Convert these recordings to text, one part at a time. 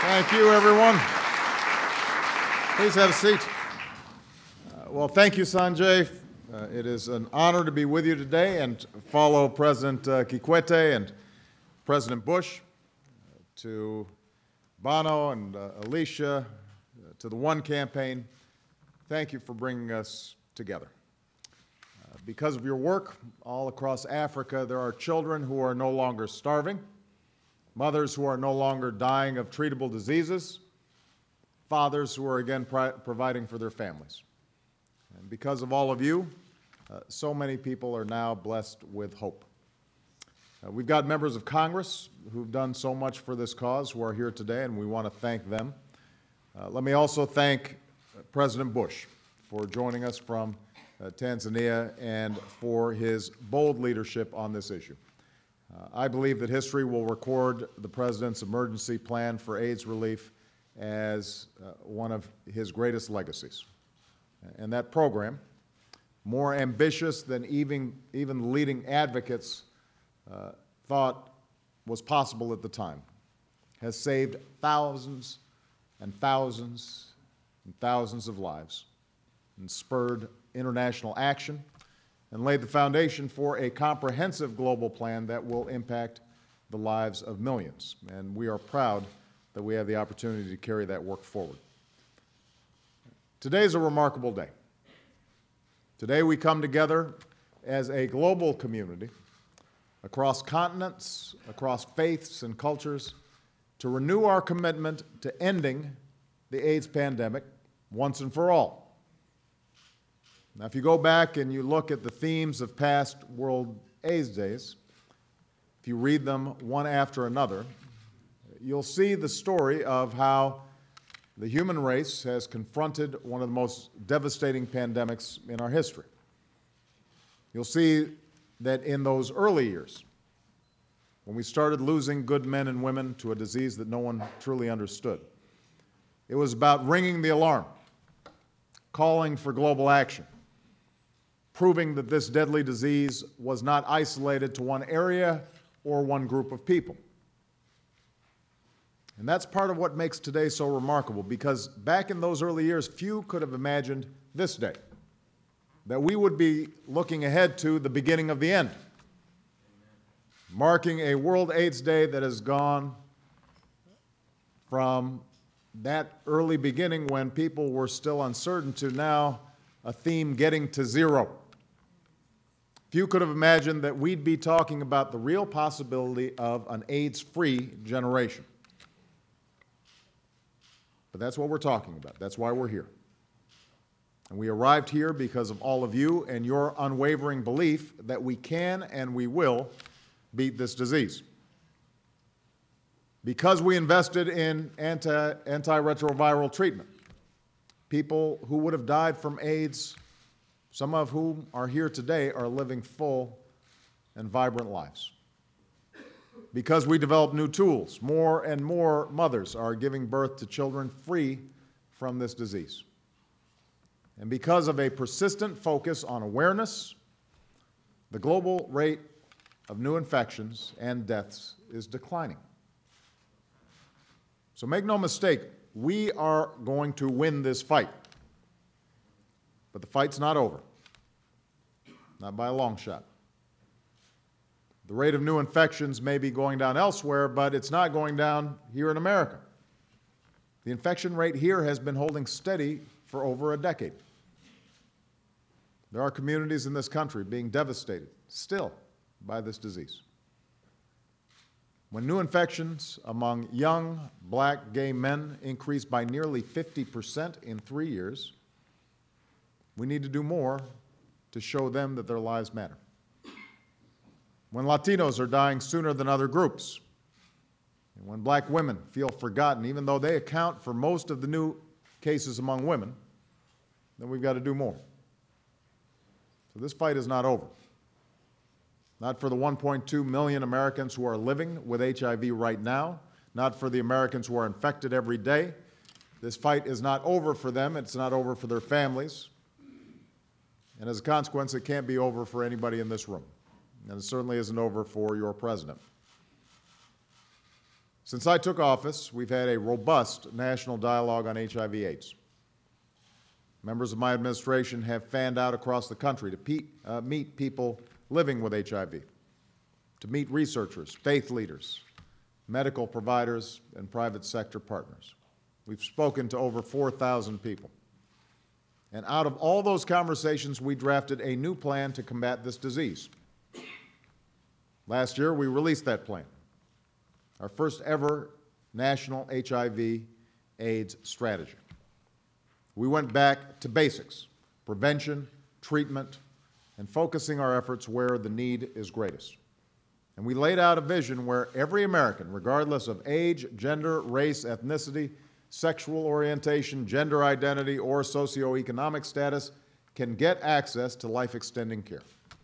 Thank you, everyone. Please have a seat. Well, thank you, Sanjay. It is an honor to be with you today and follow President Kikwete and President Bush, to Bono and Alicia, to the One Campaign. Thank you for bringing us together. Because of your work all across Africa, there are children who are no longer starving, mothers who are no longer dying of treatable diseases, fathers who are again providing for their families. And because of all of you, so many people are now blessed with hope. We've got members of Congress who've done so much for this cause who are here today, and we want to thank them. Let me also thank President Bush for joining us from Tanzania and for his bold leadership on this issue. I believe that history will record the President's emergency plan for AIDS relief as one of his greatest legacies. And that program, more ambitious than even leading advocates thought was possible at the time, has saved thousands and thousands and thousands of lives and spurred international action and laid the foundation for a comprehensive global plan that will impact the lives of millions. And we are proud that we have the opportunity to carry that work forward. Today is a remarkable day. Today we come together as a global community across continents, across faiths and cultures, to renew our commitment to ending the AIDS pandemic once and for all. Now, if you go back and you look at the themes of past World AIDS Days, if you read them one after another, you'll see the story of how the human race has confronted one of the most devastating pandemics in our history. You'll see that in those early years, when we started losing good men and women to a disease that no one truly understood, it was about ringing the alarm, calling for global action, proving that this deadly disease was not isolated to one area or one group of people. And that's part of what makes today so remarkable, because back in those early years, few could have imagined this day, that we would be looking ahead to the beginning of the end, marking a World AIDS Day that has gone from that early beginning when people were still uncertain to now a theme getting to zero. Few could have imagined that we'd be talking about the real possibility of an AIDS-free generation. But that's what we're talking about. That's why we're here. And we arrived here because of all of you and your unwavering belief that we can and we will beat this disease. Because we invested in antiretroviral treatment, people who would have died from AIDS, some of whom are here today, are living full and vibrant lives. Because we developed new tools, more and more mothers are giving birth to children free from this disease. And because of a persistent focus on awareness, the global rate of new infections and deaths is declining. So make no mistake, we are going to win this fight. But the fight's not over, not by a long shot. The rate of new infections may be going down elsewhere, but it's not going down here in America. The infection rate here has been holding steady for over a decade. There are communities in this country being devastated still by this disease. When new infections among young black gay men increased by nearly 50% in 3 years, we need to do more to show them that their lives matter. When Latinos are dying sooner than other groups, and when black women feel forgotten, even though they account for most of the new cases among women, then we've got to do more. So this fight is not over. Not for the 1.2 million Americans who are living with HIV right now, not for the Americans who are infected every day. This fight is not over for them. It's not over for their families. And as a consequence, it can't be over for anybody in this room. And it certainly isn't over for your president. Since I took office, we've had a robust national dialogue on HIV/AIDS. Members of my administration have fanned out across the country to meet people living with HIV, to meet researchers, faith leaders, medical providers, and private sector partners. We've spoken to over 4,000 people. And out of all those conversations, we drafted a new plan to combat this disease. Last year, we released that plan, our first ever national HIV/AIDS strategy. We went back to basics, prevention, treatment, and focusing our efforts where the need is greatest. And we laid out a vision where every American, regardless of age, gender, race, ethnicity, sexual orientation, gender identity, or socioeconomic status, can get access to life-extending care.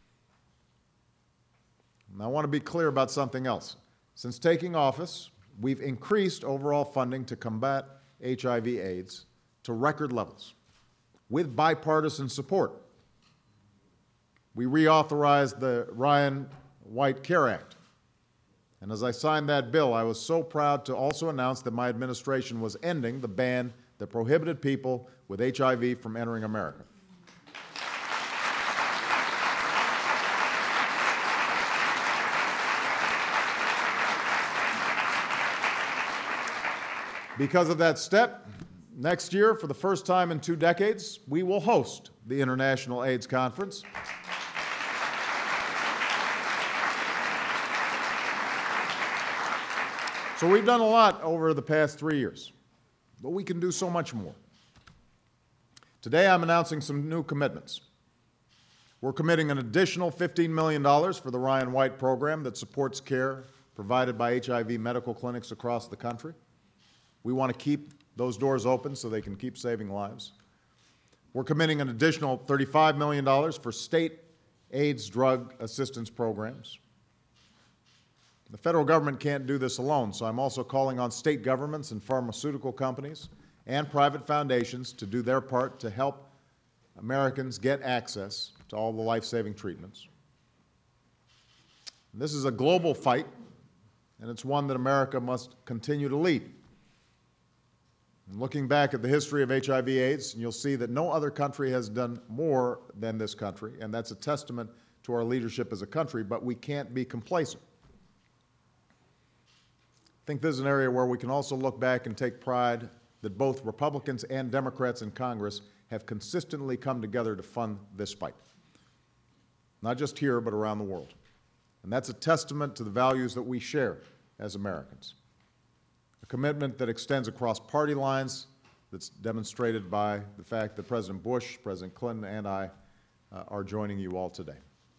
And I want to be clear about something else. Since taking office, we've increased overall funding to combat HIV/AIDS to record levels, with bipartisan support. We reauthorized the Ryan White CARE Act. And as I signed that bill, I was so proud to also announce that my administration was ending the ban that prohibited people with HIV from entering America. Because of that step, next year, for the first time in 2 decades, we will host the International AIDS Conference. So we've done a lot over the past 3 years, but we can do so much more. Today, I'm announcing some new commitments. We're committing an additional $15 million for the Ryan White program that supports care provided by HIV medical clinics across the country. We want to keep those doors open so they can keep saving lives. We're committing an additional $35 million for state AIDS drug assistance programs. The federal government can't do this alone, so I'm also calling on state governments and pharmaceutical companies and private foundations to do their part to help Americans get access to all the life-saving treatments. This is a global fight, and it's one that America must continue to lead. And looking back at the history of HIV/AIDS, you'll see that no other country has done more than this country, and that's a testament to our leadership as a country, but we can't be complacent. I think this is an area where we can also look back and take pride that both Republicans and Democrats in Congress have consistently come together to fund this fight, not just here, but around the world. And that's a testament to the values that we share as Americans. A commitment that extends across party lines, that's demonstrated by the fact that President Bush, President Clinton, and I are joining you all today.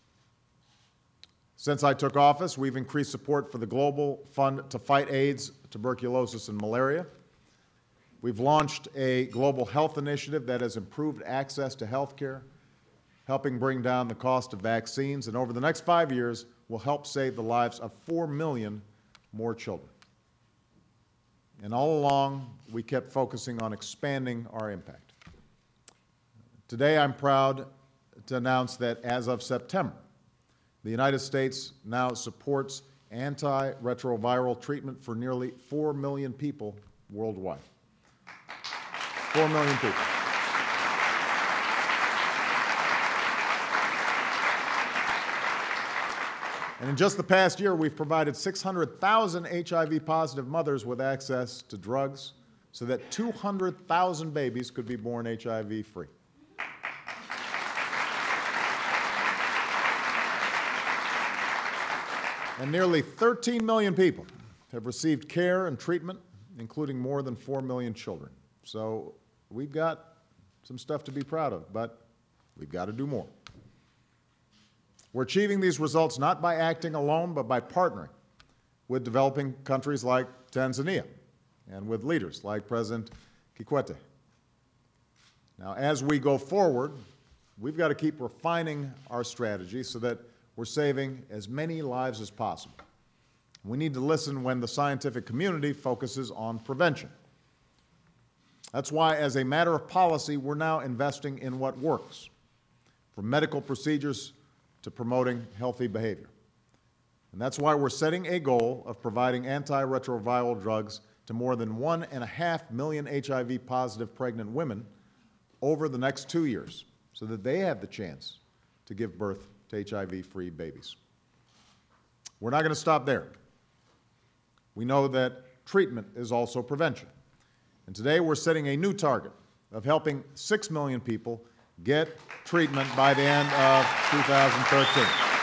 Since I took office, we've increased support for the Global Fund to fight AIDS, tuberculosis, and malaria. We've launched a global health initiative that has improved access to health care, helping bring down the cost of vaccines, and over the next 5 years will help save the lives of 4 million more children. And all along, we kept focusing on expanding our impact. Today, I'm proud to announce that as of September, the United States now supports antiretroviral treatment for nearly 4 million people worldwide. 4 million people. And in just the past year, we've provided 600,000 HIV-positive mothers with access to drugs so that 200,000 babies could be born HIV-free. And nearly 13 million people have received care and treatment, including more than 4 million children. So we've got some stuff to be proud of, but we've got to do more. We're achieving these results not by acting alone, but by partnering with developing countries like Tanzania and with leaders like President Kikwete. Now, as we go forward, we've got to keep refining our strategy so that we're saving as many lives as possible. We need to listen when the scientific community focuses on prevention. That's why, as a matter of policy, we're now investing in what works, from medical procedures to promoting healthy behavior. And that's why we're setting a goal of providing antiretroviral drugs to more than 1.5 million HIV-positive pregnant women over the next 2 years so that they have the chance to give birth to HIV-free babies. We're not going to stop there. We know that treatment is also prevention. And today we're setting a new target of helping 6 million people get treatment by the end of 2013.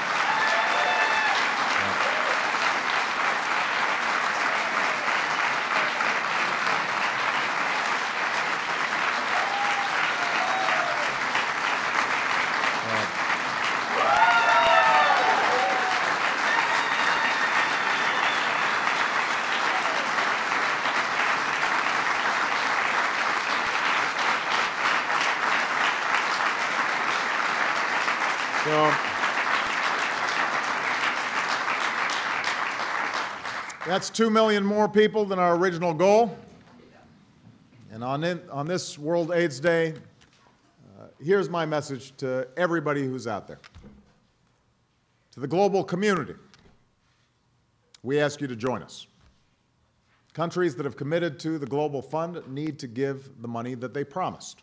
So that's 2 million more people than our original goal. And on this World AIDS Day, here's my message to everybody who's out there. To the global community, we ask you to join us. Countries that have committed to the Global Fund need to give the money that they promised.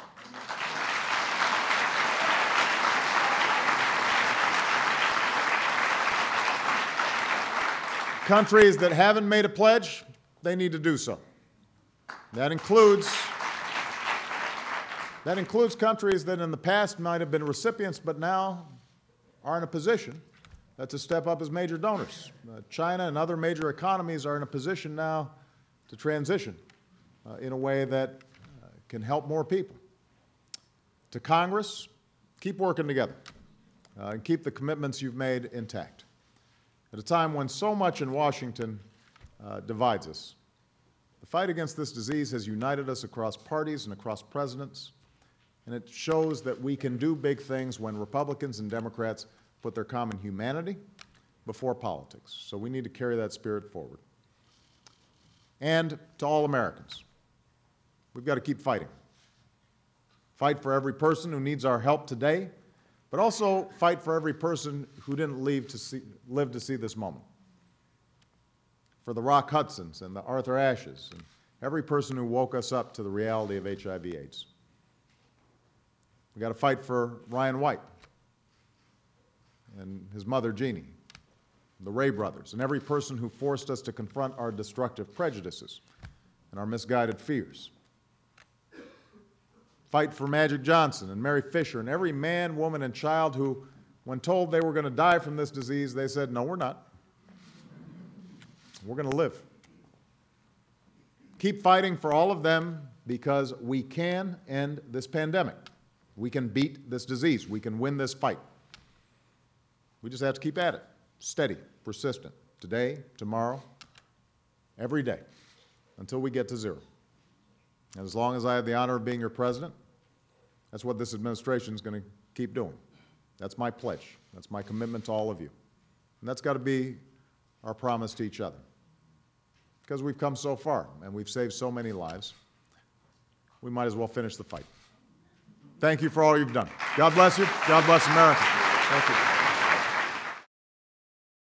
Countries that haven't made a pledge, they need to do so. That includes countries that in the past might have been recipients but now are in a position to step up as major donors. China and other major economies are in a position now to transition in a way that can help more people. To Congress, keep working together and keep the commitments you've made intact. At a time when so much in Washington divides us, the fight against this disease has united us across parties and across presidents, and it shows that we can do big things when Republicans and Democrats put their common humanity before politics. So we need to carry that spirit forward. And to all Americans, we've got to keep fighting. Fight for every person who needs our help today, but also fight for every person who didn't live to see this moment. For the Rock Hudsons and the Arthur Ashes and every person who woke us up to the reality of HIV/AIDS. We've got to fight for Ryan White and his mother, Jeannie, the Ray brothers, and every person who forced us to confront our destructive prejudices and our misguided fears. Fight for Magic Johnson and Mary Fisher and every man, woman, and child who, when told they were going to die from this disease, they said, no, we're not. We're going to live. Keep fighting for all of them because we can end this pandemic. We can beat this disease. We can win this fight. We just have to keep at it, steady, persistent, today, tomorrow, every day, until we get to zero. And as long as I have the honor of being your president, that's what this administration is going to keep doing. That's my pledge. That's my commitment to all of you. And that's got to be our promise to each other. Because we've come so far and we've saved so many lives, we might as well finish the fight. Thank you for all you've done. God bless you. God bless America. Thank you.